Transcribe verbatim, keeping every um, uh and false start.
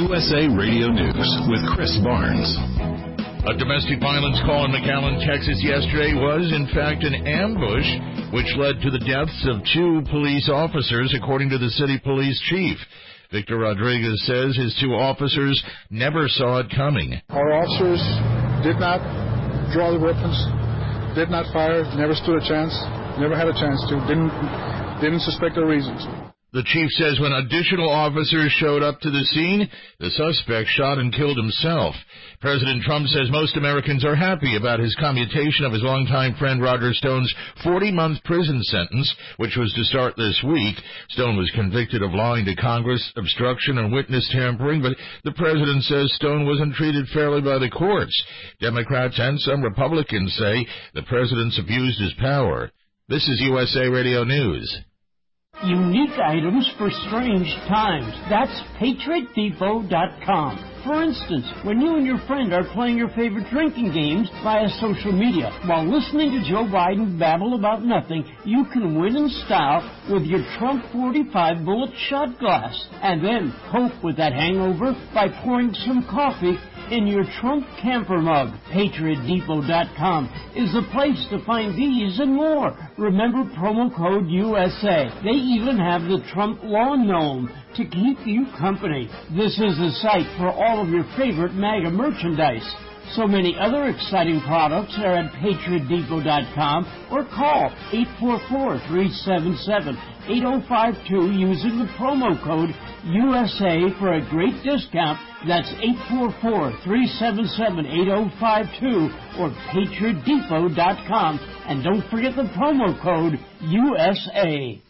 U S A Radio News with Chris Barnes. A domestic violence call in McAllen, Texas yesterday was, in fact, an ambush which led to the deaths of two police officers, according to the city police chief. Victor Rodriguez says his two officers never saw it coming. Our officers did not draw the weapons, did not fire, never stood a chance, never had a chance to, didn't, didn't suspect their reasons. The chief says when additional officers showed up to the scene, the suspect shot and killed himself. President Trump says most Americans are happy about his commutation of his longtime friend Roger Stone's forty-month prison sentence, which was to start this week. Stone was convicted of lying to Congress, obstruction, and witness tampering, but the president says Stone wasn't treated fairly by the courts. Democrats and some Republicans say the president's abused his power. This is U S A Radio News. Unique items for strange times. That's Patriot Depot dot com. For instance, when you and your friend are playing your favorite drinking games via social media while listening to Joe Biden babble about nothing, you can win in style with your Trump forty-five bullet shot glass. And then cope with that hangover by pouring some coffee in your Trump camper mug. Patriot Depot dot com is the place to find these and more. Remember promo code U S A. They even have the Trump lawn gnome to keep you company. This is the site for all of your favorite MAGA merchandise. So many other exciting products are at Patriot Depot dot com or call eight four four, three seven seven, eight oh five two using the promo code U S A for a great discount. That's eight four four, three seven seven, eight oh five two or Patriot Depot dot com. And don't forget the promo code U S A.